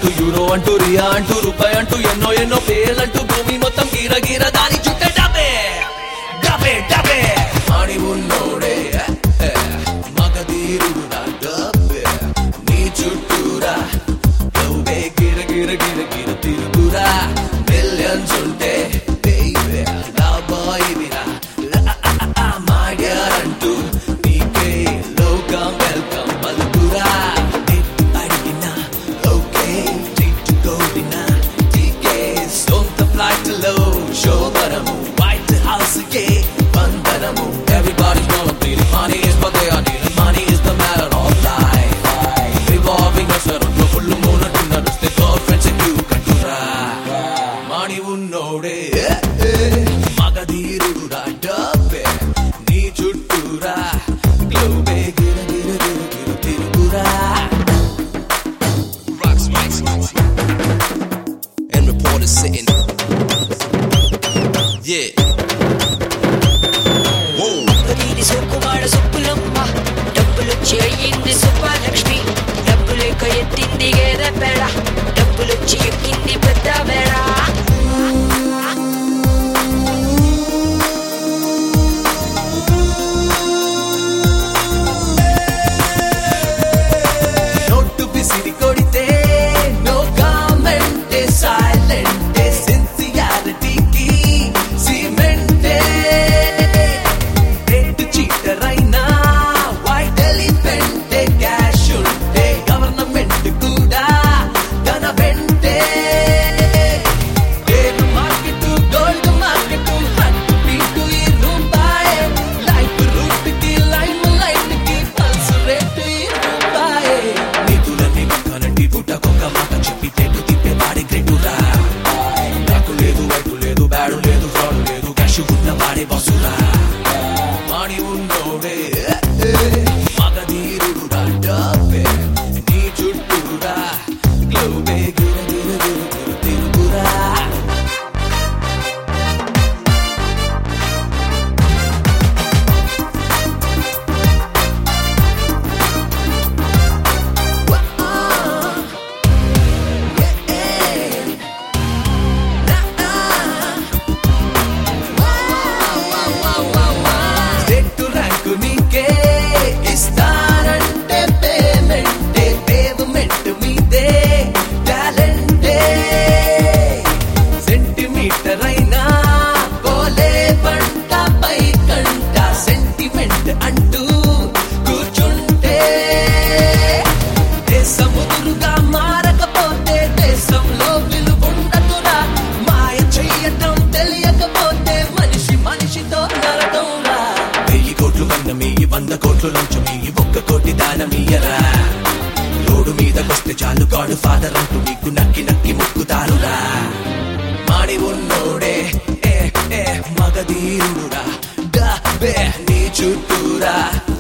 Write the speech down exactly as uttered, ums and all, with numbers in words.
అంటూ యూరో అంటూ రియా అంటూ రూపాయి అంటూ ఎన్నో ఎన్నో పేర్లంటూ భూమి మొత్తం గీర గీర దాని చుట్టే డబ్బే డబ్బే డబ్బే అని ఉన్నోడే మగధీరుడా డబ్బే నీ చుట్టూరా డబ్బే గిర గిర గిర గిర తిరుగురా మిలియన్స్ ఉంటే baby నా బాయ్ విరా my dear అంటూ నీకే లోకం వెల్కమ్ పలుకురా అడిగినా ఓకే ట్రీట్ కోడినా టీకే సొంత ఫ్లైట్ లో శోభనము వైట్ హౌస్ కే వందనము everybody's gonna feel it. Money is what they are needing. Money is the matter of life. Revolving us around the full moon and నడుస్తే girlfriends and you కంటురా money ఉన్నోడే మగధీరుడా డబ్బే నీ చుట్టూరా గ్లోబే గిర గిర గిర గిర తిరుగురా Rocks, mics, and reporters sitting. Yeah. Whoa. దీని సోకుమాడ సొప్పులమ్మ డబ్బులొచ్చి అయ్యింది సుబ్బలక్ష్మి డబ్బులేక ఎత్తింది గేదె పేడ డబ్బులొచ్చి ఎక్కింది పెద్ద మేడ నోటు పిసిరి కొడితే నో కామెంట్ సైలెంట్ సిన్సియారిటీకి సిమెంటే రెడ్ చీటర్ అయినా వైట్ ఎలిఫెంట్ క్యాష్ ఉంటే గవర్నమెంట్ కూడా తన వెంటే పేరు market gold market hot beat ఈ రూపాయి లైఫ్ రూట్ కి లైమ్ లైట్ కి పల్స్ రేట్ ఈ రూపాయి నిధులని ఒక్కనంటి పుట్టకొక్క మాట చెప్పి తెట్టు తిప్పే వాడి గ్రేటురా నాకు లేదు వైపు లేదు బ్యాడు లేదు ఫ్రాడ్ లేదు క్యాష్ ఉన్న వాడే బస్సురా మాడి ఉన్నోడే మగధీరుడా డబ్బే నీ చుట్టూరా గ్లోబే గిర గిర గిర గిర తిరుగురా చెట్టు ర్యాంకు నీకే ఇస్తానంటే పేమెంటే పేమెంట్ మీదే టాలెంటే సెంటిమీటర్ అయినా పోలే పంట పై కంట సెంటిమెంట్ అంటూ కూర్చుంటే దేశముదురుగా మారకపోతే దేశంలో విలువుండదురా మాయ చెయ్యటం తెలియకపోతే మనిషి మనిషితో నరకంరా వెయ్యి కోట్లు వన్నమి వంద కోట్లు లంచమి ఒక్క కోటి దానమీయరా రోడ్డు మీదకొస్తే చాలు గాడు ఫాదర్ అంటూ నీకు నక్కి నక్కి ముక్కుతారురా మాడి ఉన్నోడే ఏ ఏ మగధీరుడా డబ్బే నీ చుట్టూరా